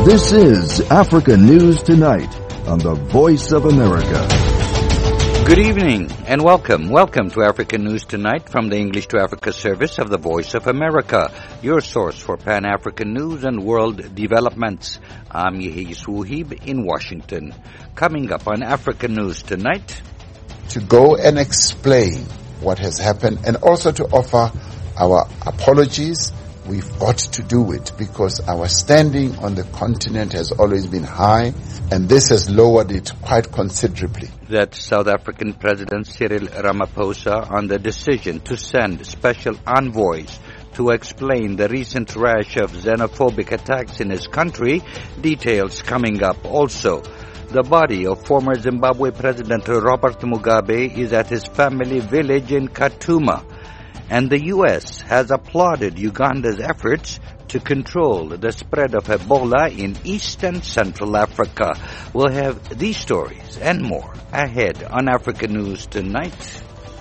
This is Africa News Tonight on the Voice of America. Good evening and welcome. Welcome to Africa News Tonight from the English to Africa service of the Voice of America, your source for Pan-African news and world developments. I'm Yehis Wuhib in Washington. Coming up on Africa News Tonight, to go and explain what has happened and also to offer our apologies. We've got to do it because our standing on the continent has always been high, and this has lowered it quite considerably. That's South African President Cyril Ramaphosa on the decision to send special envoys to explain the recent rash of xenophobic attacks in his country. Details coming up also. The body of former Zimbabwe President Robert Mugabe is at his family village in Katuma. And the U.S. has applauded Uganda's efforts to control the spread of Ebola in East and Central Africa. We'll have these stories and more ahead on Africa News Tonight.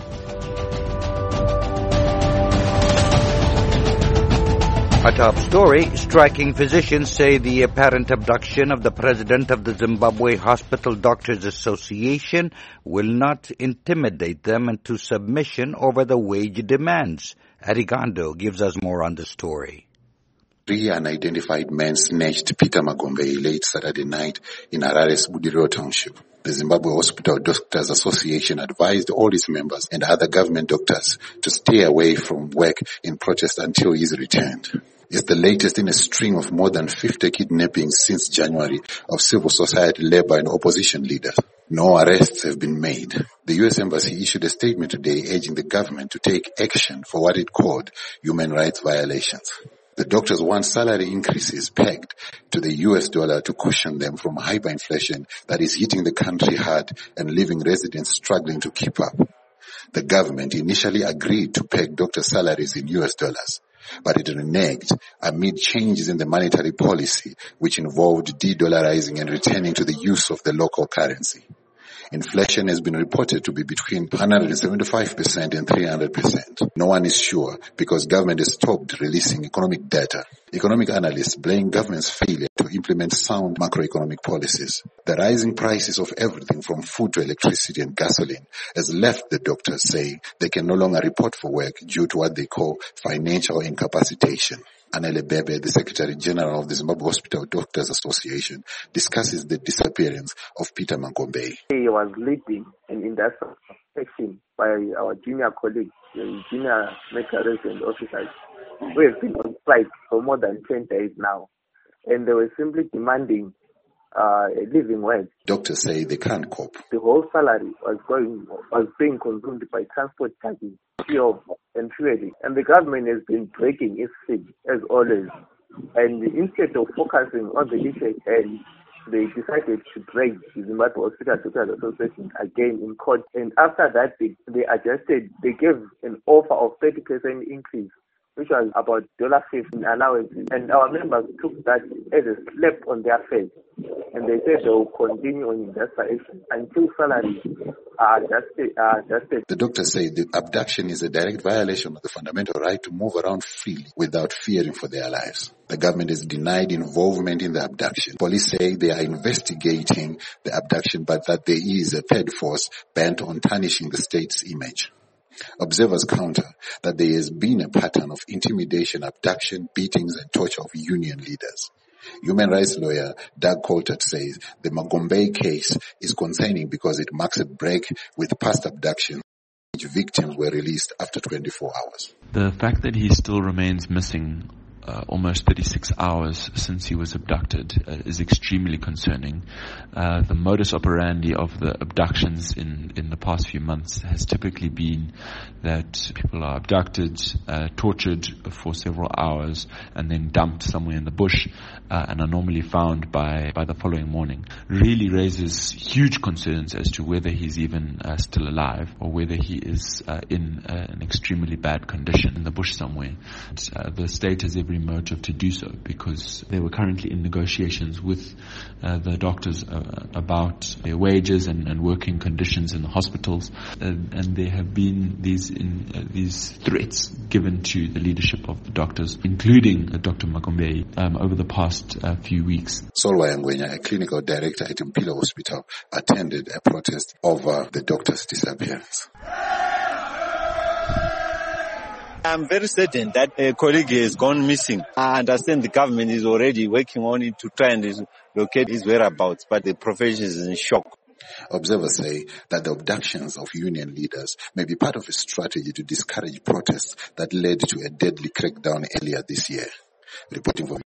Our top story, striking physicians say the apparent abduction of the president of the Zimbabwe Hospital Doctors Association will not intimidate them into submission over the wage demands. Arigondo gives us more on the story. Three unidentified men snatched Peter Magombe late Saturday night in Harare's Budiriro Township. The Zimbabwe Hospital Doctors Association advised all its members and other government doctors to stay away from work in protest until he is returned. It's the latest in a string of more than 50 kidnappings since January of civil society, labor and opposition leaders. No arrests have been made. The U.S. Embassy issued a statement today urging the government to take action for what it called human rights violations. The doctors want salary increases pegged to the US dollar to cushion them from hyperinflation that is hitting the country hard and leaving residents struggling to keep up. The government initially agreed to peg doctor salaries in US dollars, but it reneged amid changes in the monetary policy, which involved de-dollarizing and returning to the use of the local currency. Inflation has been reported to be between 175% and 300%. No one is sure because government has stopped releasing economic data. Economic analysts blame government's failure to implement sound macroeconomic policies. The rising prices of everything from food to electricity and gasoline has left the doctors saying they can no longer report for work due to what they call financial incapacitation. Anele Bebe, the Secretary General of the Zimbabwe Hospital Doctors Association, discusses the disappearance of Peter Magombe. He was leading an industrial section by our junior colleagues, the junior medical resident officers, who have been on strike for more than 10 days now. And they were simply demanding a living wage. Doctors say they can't cope. The whole salary was being consumed by transport charges, fuel and fueling. And the government has been breaking its feet as always. And instead of focusing on the issue and they decided to drag the Zimbabwe Hospital Doctors Association again in court. And after that, they gave an offer of 30% increase, which was about $50 in allowances. And our members took that as a slap on their face. And they said they will continue on industrial action until salaries are adjusted. The doctors say the abduction is a direct violation of the fundamental right to move around freely without fearing for their lives. The government has denied involvement in the abduction. Police say they are investigating the abduction, but that there is a third force bent on tarnishing the state's image. Observers counter that there has been a pattern of intimidation, abduction, beatings and torture of union leaders. Human rights lawyer Doug Coulter says the Magombe case is concerning because it marks a break with past abductions, which victims were released after 24 hours. The fact that he still remains missing almost 36 hours since he was abducted is extremely concerning. The modus operandi of the abductions in the past few months has typically been that people are abducted, tortured for several hours, and then dumped somewhere in the bush and are normally found by the following morning. Really raises huge concerns as to whether he's even still alive or whether he is in an extremely bad condition in the bush somewhere. The state has every every motive to do so, because they were currently in negotiations with the doctors about their wages and working conditions in the hospitals, and there have been these threats given to the leadership of the doctors, including Dr. Magombei, over the past few weeks. Solwa Ngwenya, a clinical director at Impilo Hospital, attended a protest over the doctor's disappearance. I'm very certain that a colleague has gone missing. I understand the government is already working on it to try and locate his whereabouts, but the profession is in shock. Observers say that the abductions of union leaders may be part of a strategy to discourage protests that led to a deadly crackdown earlier this year. Reporting from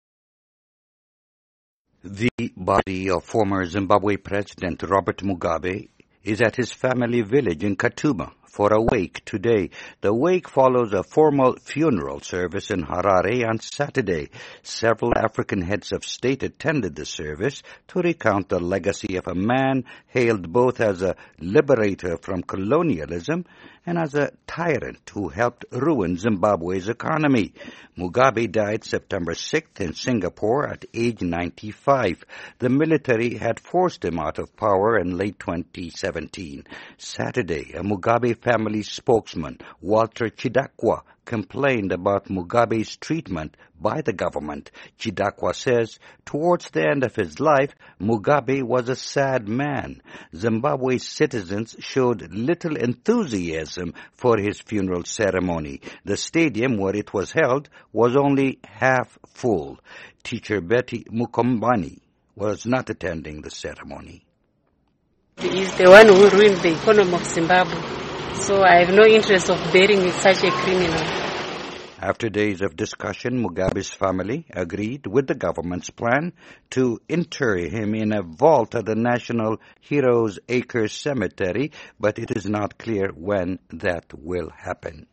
the body of former Zimbabwe President Robert Mugabe is at his family village in Katuma for a wake today. The wake follows a formal funeral service in Harare on Saturday. Several African heads of state attended the service to recount the legacy of a man hailed both as a liberator from colonialism and as a tyrant who helped ruin Zimbabwe's economy. Mugabe died September 6th in Singapore at age 95. The military had forced him out of power in late 2017. Saturday, a Mugabe family spokesman, Walter Chidakwa, complained about Mugabe's treatment by the government. Chidakwa says, towards the end of his life, Mugabe was a sad man. Zimbabwe's citizens showed little enthusiasm for his funeral ceremony. The stadium where it was held was only half full. Teacher Betty Mukombani was not attending the ceremony. He is the one who ruined the economy of Zimbabwe. So I have no interest of burying such a criminal. After days of discussion, Mugabe's family agreed with the government's plan to inter him in a vault at the National Heroes Acres Cemetery, but it is not clear when that will happen.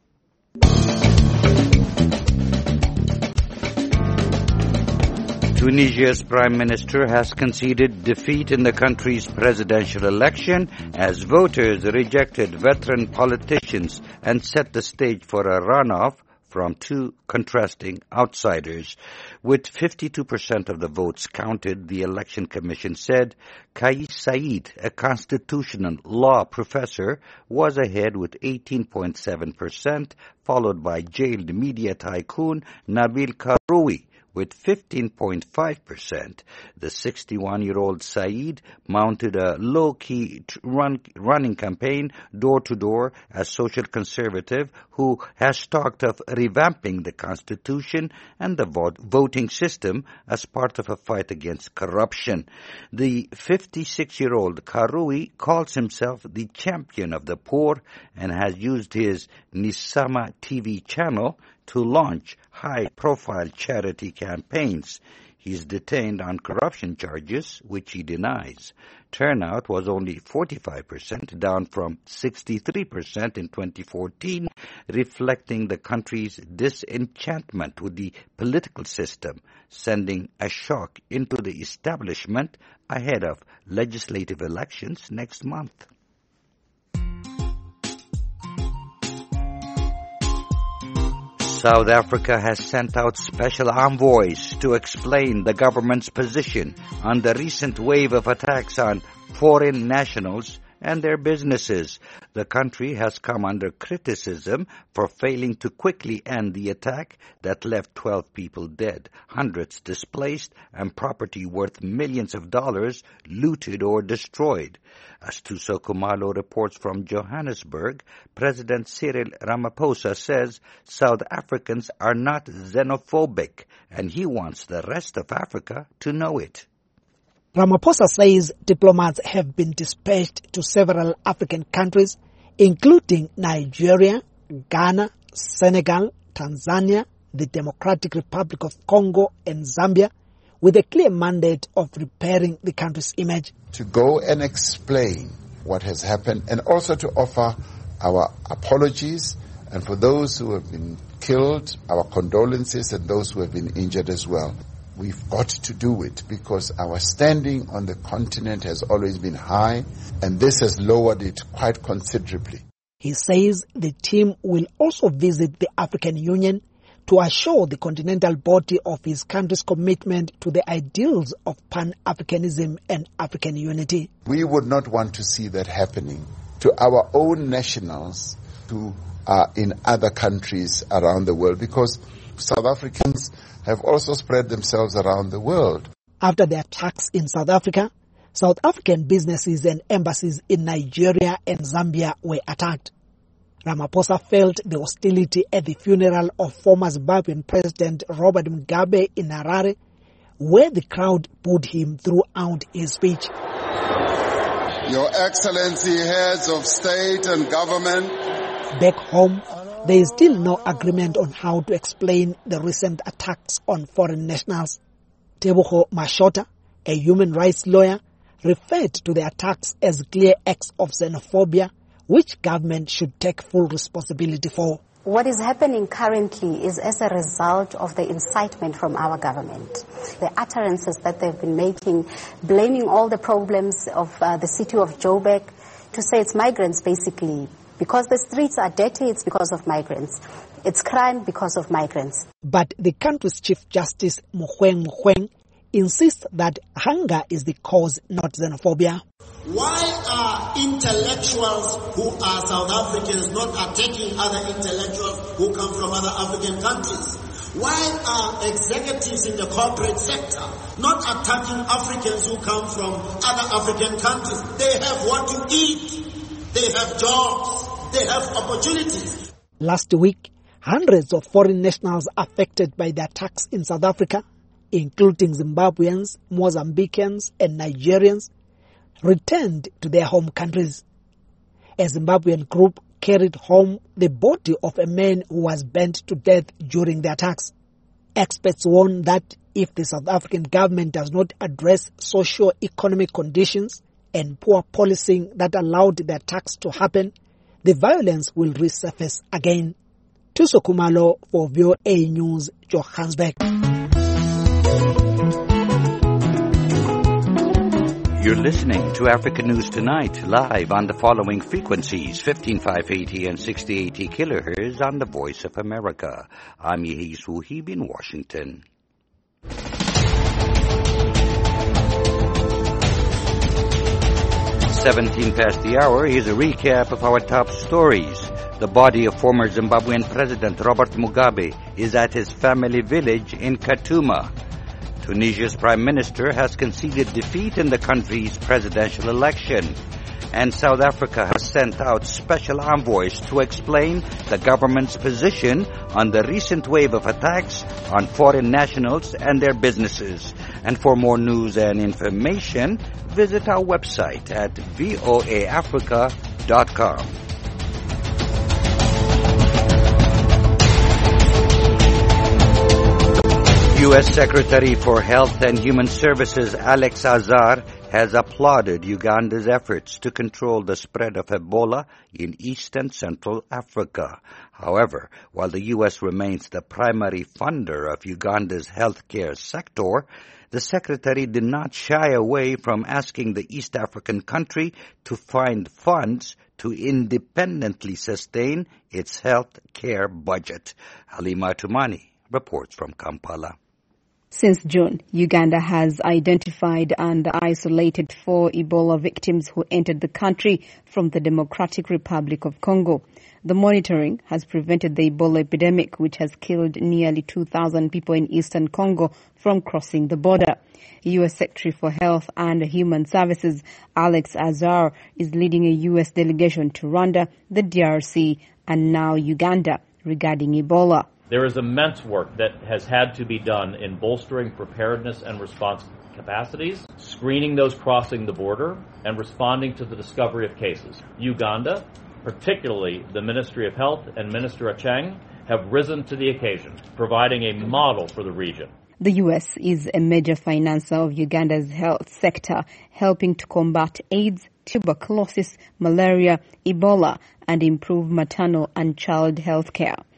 Tunisia's prime minister has conceded defeat in the country's presidential election as voters rejected veteran politicians and set the stage for a runoff from two contrasting outsiders. With 52% of the votes counted, the Election Commission said Kais Saied, a constitutional law professor, was ahead with 18.7%, followed by jailed media tycoon Nabil Karoui with 15.5%. The 61-year-old Saeed mounted a low-key running campaign door-to-door as social conservative who has talked of revamping the constitution and the voting system as part of a fight against corruption. The 56-year-old Karoui calls himself the champion of the poor and has used his Nisama TV channel to launch high-profile charity campaigns. He is detained on corruption charges, which he denies. Turnout was only 45%, down from 63% in 2014, reflecting the country's disenchantment with the political system, sending a shock into the establishment ahead of legislative elections next month. South Africa has sent out special envoys to explain the government's position on the recent wave of attacks on foreign nationals and their businesses. The country has come under criticism for failing to quickly end the attack that left 12 people dead, hundreds displaced, and property worth millions of dollars looted or destroyed. As Tuso Kumalo reports from Johannesburg, President Cyril Ramaphosa says South Africans are not xenophobic, and he wants the rest of Africa to know it. Ramaphosa says diplomats have been dispatched to several African countries, including Nigeria, Ghana, Senegal, Tanzania, the Democratic Republic of Congo, and Zambia, with a clear mandate of repairing the country's image. To go and explain what has happened and also to offer our apologies, and for those who have been killed, our condolences, and those who have been injured as well. We've got to do it because our standing on the continent has always been high, and this has lowered it quite considerably. He says the team will also visit the African Union to assure the continental body of his country's commitment to the ideals of Pan-Africanism and African unity. We would not want to see that happening to our own nationals who are in other countries around the world, because South Africans have also spread themselves around the world. After the attacks in South Africa, South African businesses and embassies in Nigeria and Zambia were attacked. Ramaphosa felt the hostility at the funeral of former Zimbabwean President Robert Mugabe in Harare, where the crowd booed him throughout his speech. Your Excellency, heads of state and government. Back home, there is still no agreement on how to explain the recent attacks on foreign nationals. Tebogo Mashota, a human rights lawyer, referred to the attacks as clear acts of xenophobia, which government should take full responsibility for. What is happening currently is as a result of the incitement from our government. The utterances that they've been making, blaming all the problems of the city of Joburg, to say it's migrants basically. Because the streets are dirty, it's because of migrants. It's crime because of migrants. But the country's Chief Justice Mogoeng insists that hunger is the cause, not xenophobia. Why are intellectuals who are South Africans not attacking other intellectuals who come from other African countries? Why are executives in the corporate sector not attacking Africans who come from other African countries? They have what to eat. They have jobs. They have opportunities. Last week, hundreds of foreign nationals affected by the attacks in South Africa, including Zimbabweans, Mozambicans, and Nigerians, returned to their home countries. A Zimbabwean group carried home the body of a man who was burnt to death during the attacks. Experts warn that if the South African government does not address socio-economic conditions and poor policing that allowed the attacks to happen, the violence will resurface again. Tuso Kumalo for VOA News, Johannesburg. You're listening to Africa News Tonight, live on the following frequencies, 15580 and 6080 kilohertz on the Voice of America. I'm Yehi Suhib in Washington. 17 past the hour, here's a recap of our top stories. The body of former Zimbabwean President Robert Mugabe is at his family village in Katuma. Tunisia's Prime Minister has conceded defeat in the country's presidential election. And South Africa has sent out special envoys to explain the government's position on the recent wave of attacks on foreign nationals and their businesses. And for more news and information, visit our website at voaafrica.com. U.S. Secretary for Health and Human Services Alex Azar has applauded Uganda's efforts to control the spread of Ebola in East and Central Africa. However, while the U.S. remains the primary funder of Uganda's healthcare sector, the Secretary did not shy away from asking the East African country to find funds to independently sustain its health care budget. Halima Tumani reports from Kampala. Since June, Uganda has identified and isolated 4 Ebola victims who entered the country from the Democratic Republic of Congo. The monitoring has prevented the Ebola epidemic, which has killed nearly 2,000 people in eastern Congo, from crossing the border. U.S. Secretary for Health and Human Services Alex Azar is leading a U.S. delegation to Rwanda, the DRC, and now Uganda regarding Ebola. There is immense work that has had to be done in bolstering preparedness and response capacities, screening those crossing the border, and responding to the discovery of cases. Uganda, particularly the Ministry of Health and Minister Acheng, have risen to the occasion, providing a model for the region. The U.S. is a major financer of Uganda's health sector, helping to combat AIDS, tuberculosis, malaria, Ebola, and improve maternal and child health care.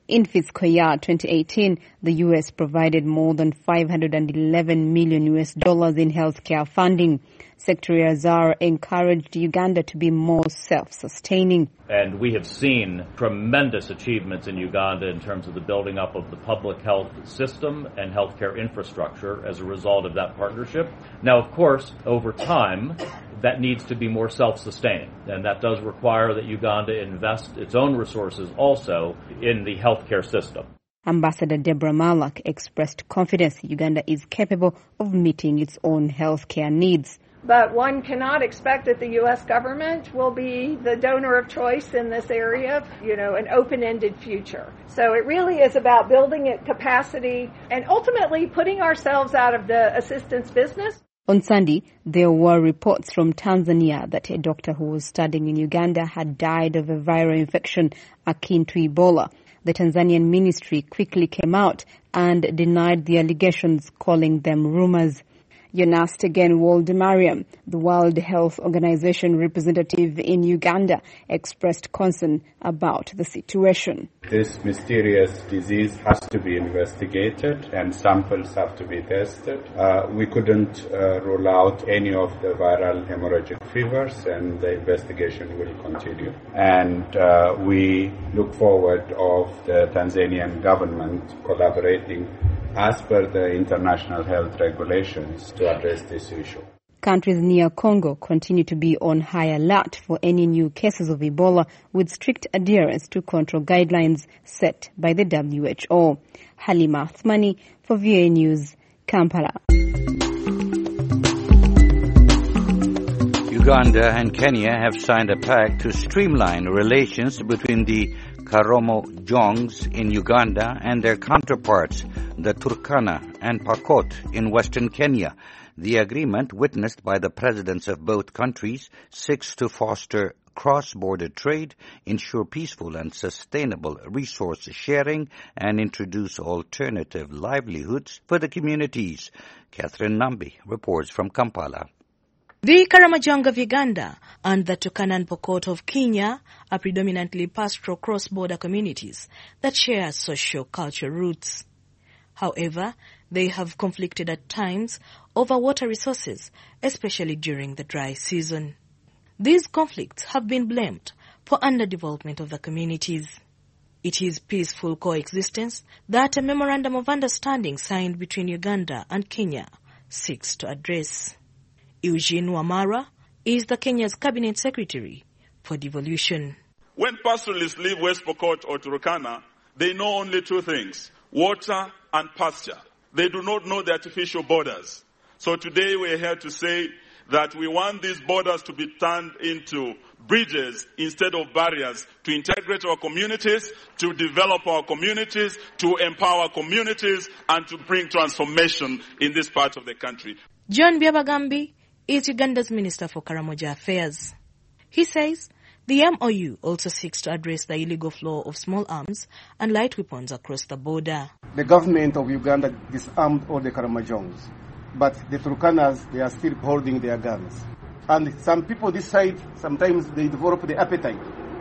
In fiscal year 2018, the U.S. provided more than $511 million in healthcare funding. Secretary Azar encouraged Uganda to be more self-sustaining. And we have seen tremendous achievements in Uganda in terms of the building up of the public health system and healthcare infrastructure as a result of that partnership. Now, of course, over time, that needs to be more self-sustaining. And that does require that Uganda invest its own resources also in the healthcare system. Ambassador Deborah Malak expressed confidence Uganda is capable of meeting its own healthcare needs. But one cannot expect that the U.S. government will be the donor of choice in this area, an open-ended future. So it really is about building capacity and ultimately putting ourselves out of the assistance business. On Sunday, there were reports from Tanzania that a doctor who was studying in Uganda had died of a viral infection akin to Ebola. The Tanzanian ministry quickly came out and denied the allegations, calling them rumors. Jonas Tegen Woldemariam, the World Health Organization representative in Uganda, expressed concern about the situation. This mysterious disease has to be investigated and samples have to be tested. We couldn't rule out any of the viral hemorrhagic fevers, and the investigation will continue. And we look forward of the Tanzanian government collaborating as per the international health regulations to address this issue. Countries near Congo continue to be on high alert for any new cases of Ebola, with strict adherence to control guidelines set by the WHO. Halima Athmani for VOA News, Kampala. Uganda and Kenya have signed a pact to streamline relations between the Karamojongs in Uganda and their counterparts, the Turkana and Pokot in western Kenya. The agreement, witnessed by the presidents of both countries, seeks to foster cross-border trade, ensure peaceful and sustainable resource sharing, and introduce alternative livelihoods for the communities. Catherine Nambi reports from Kampala. The Karamojong of Uganda and the Turkana and Pokot of Kenya are predominantly pastoral cross-border communities that share socio-cultural roots. However, they have conflicted at times over water resources, especially during the dry season. These conflicts have been blamed for underdevelopment of the communities. It is peaceful coexistence that a memorandum of understanding signed between Uganda and Kenya seeks to address. Eugene Wamara is the Kenya's Cabinet Secretary for Devolution. When pastoralists leave West Pokot or Turkana, they know only two things: water and pasture. They do not know the artificial borders. So today we are here to say that we want these borders to be turned into bridges instead of barriers, to integrate our communities, to develop our communities, to empower communities, and to bring transformation in this part of the country. John Byabagambi is Uganda's Minister for Karamoja Affairs. He says the MOU also seeks to address the illegal flow of small arms and light weapons across the border. The government of Uganda disarmed all the Karamojongs, but the Turkanas, they are still holding their guns. And some people this side, sometimes they develop the appetite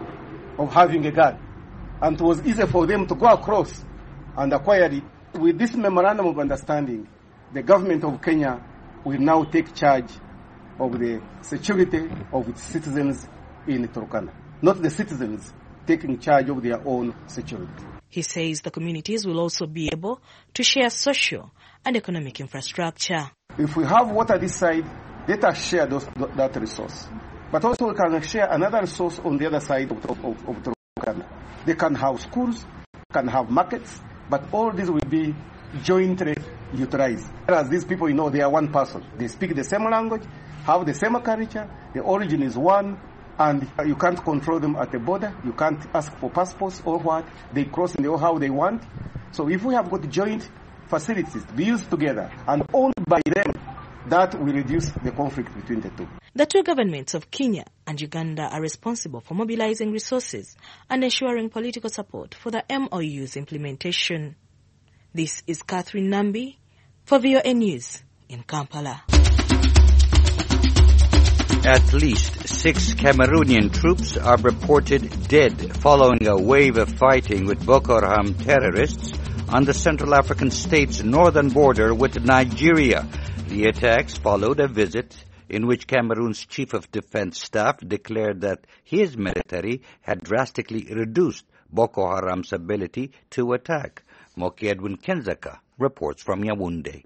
of having a gun. And it was easy for them to go across and acquire it. With this memorandum of understanding, the government of Kenya will now take charge of the security of its citizens in Turkana, not the citizens taking charge of their own security. He says the communities will also be able to share social and economic infrastructure. If we have water this side, let us share that resource. But also we can share another resource on the other side of Turkana. They can have schools, can have markets, but all this will be jointly utilized. Whereas these people, they are one person. They speak the same language, have the same culture, the origin is one, and you can't control them at the border. You can't ask for passports or what. They cross how they want. So if we have got joint facilities to be used together and owned by them, that will reduce the conflict between the two. The two governments of Kenya and Uganda are responsible for mobilizing resources and ensuring political support for the MOU's implementation. This is Catherine Nambi for VOA News in Kampala. At least 6 Cameroonian troops are reported dead following a wave of fighting with Boko Haram terrorists on the Central African state's northern border with Nigeria. The attacks followed a visit in which Cameroon's Chief of Defense Staff declared that his military had drastically reduced Boko Haram's ability to attack. Moki Edwin Kenzaka reports from Yaoundé.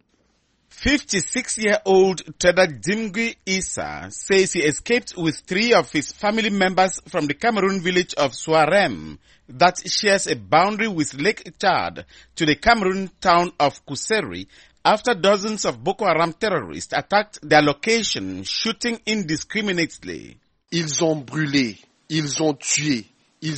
56-year-old trader Dimgui Issa says he escaped with 3 of his family members from the Cameroon village of Soarem that shares a boundary with Lake Chad to the Cameroon town of Kuseri after dozens of Boko Haram terrorists attacked their location, shooting indiscriminately. Ils ont brûlé, ils ont tué. He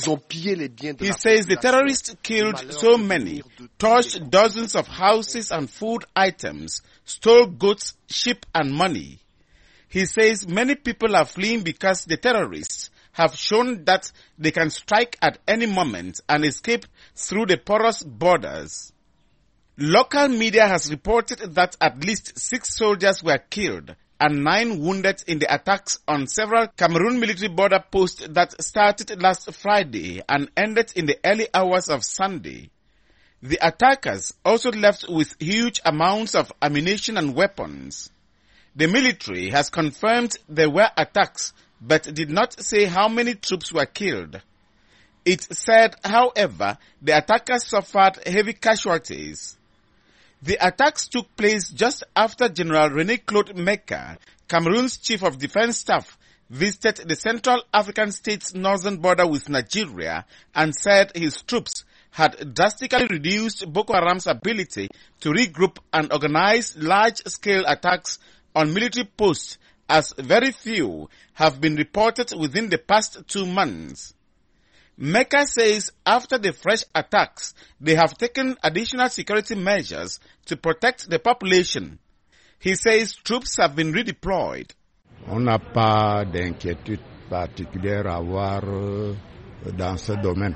says the terrorists killed so many, torched dozens of houses and food items, stole goats, sheep and money. He says many people are fleeing because the terrorists have shown that they can strike at any moment and escape through the porous borders. Local media has reported that at least 6 soldiers were killed and 9 wounded in the attacks on several Cameroon military border posts that started last Friday and ended in the early hours of Sunday. The attackers also left with huge amounts of ammunition and weapons. The military has confirmed there were attacks, but did not say how many troops were killed. It said, however, the attackers suffered heavy casualties. The attacks took place just after General René-Claude Meka, Cameroon's Chief of Defense Staff, visited the Central African state's northern border with Nigeria and said his troops had drastically reduced Boko Haram's ability to regroup and organize large-scale attacks on military posts, as very few have been reported within the past 2 months. Meka says after the fresh attacks, they have taken additional security measures to protect the population. He says troops have been redeployed. On n'a pas d'inquiétude particulière à avoir dans ce domaine.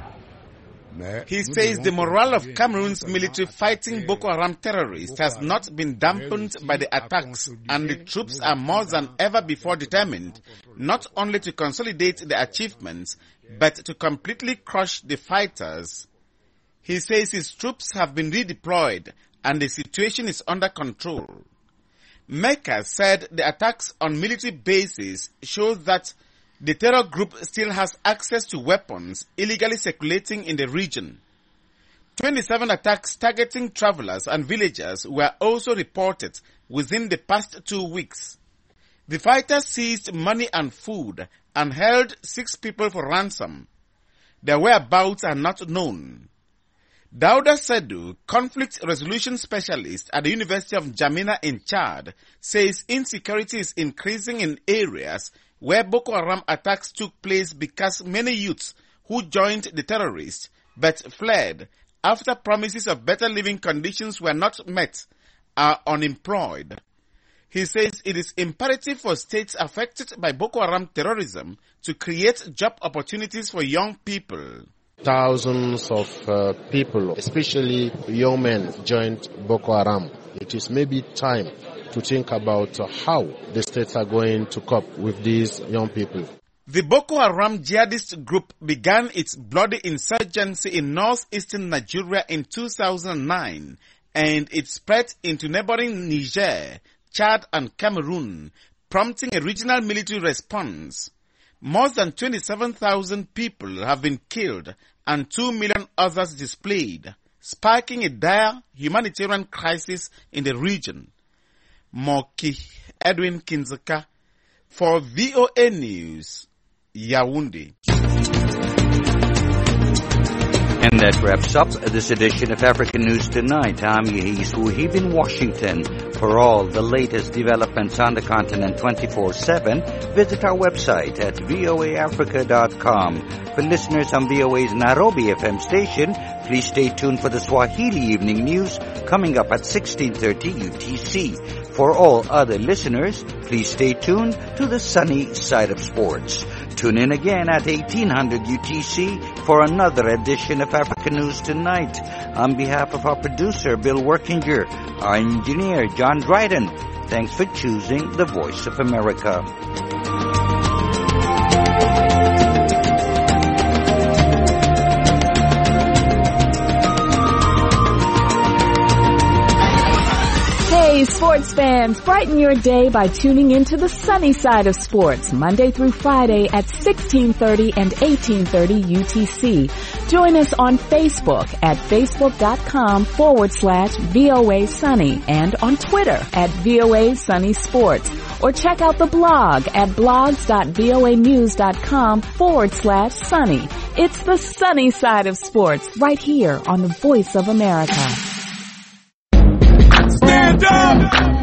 He says the morale of Cameroon's military fighting Boko Haram terrorists has not been dampened by the attacks, and the troops are more than ever before determined not only to consolidate the achievements, but to completely crush the fighters. He says his troops have been redeployed and the situation is under control. Meka said the attacks on military bases show that the terror group still has access to weapons illegally circulating in the region. 27 attacks targeting travelers and villagers were also reported within the past 2 weeks. The fighters seized money and food and held 6 people for ransom. Their whereabouts are not known. Dauda Sedu, conflict resolution specialist at the University of Jamina in Chad, says insecurity is increasing in areas where Boko Haram attacks took place because many youths who joined the terrorists but fled after promises of better living conditions were not met are unemployed. He says it is imperative for states affected by Boko Haram terrorism to create job opportunities for young people. Thousands of people, especially young men, joined Boko Haram. It is maybe time to think about how the states are going to cope with these young people. The Boko Haram jihadist group began its bloody insurgency in northeastern Nigeria in 2009, and it spread into neighboring Niger, Chad and Cameroon, prompting a regional military response. More than 27,000 people have been killed and 2 million others displaced, sparking a dire humanitarian crisis in the region. Moki Edwin Kinzaka for VOA News, Yaoundé. And that wraps up this edition of African News Tonight. I'm Yehis Wuhib in Washington. For all the latest developments on the continent 24/7, visit our website at voaafrica.com. For listeners on VOA's Nairobi FM station, please stay tuned for the Swahili Evening News coming up at 16:30 UTC. For all other listeners, please stay tuned to the sunny side of sports. Tune in again at 1800 UTC for another edition of African News Tonight. On behalf of our producer, Bill Workinger, our engineer, John Dryden, thanks for choosing the Voice of America. Hey, sports fans, brighten your day by tuning into the sunny side of sports, Monday through Friday at 1630 and 1830 UTC. Join us on Facebook at facebook.com/VOA Sunny and on Twitter at VOA Sunny Sports. Or check out the blog at blogs.voanews.com/sunny. It's the sunny side of sports right here on the Voice of America. Stand up!